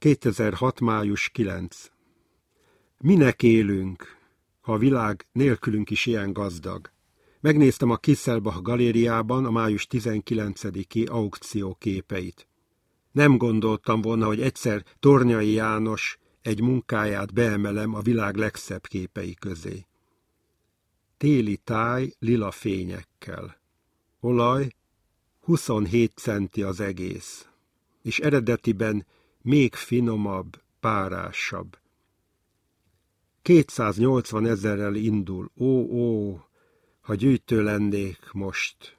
2006. május 9. Minek élünk, ha a világ nélkülünk is ilyen gazdag? Megnéztem a Kisselbach galériában a május 19-i aukció képeit. Nem gondoltam volna, hogy egyszer Tornyai János egy munkáját beemelem a világ legszebb képei közé. Téli táj lila fényekkel. Olaj 27 centi az egész, és eredetiben még finomabb, párásabb. 280 000-rel indul. Ó, ha gyűjtő lennék most.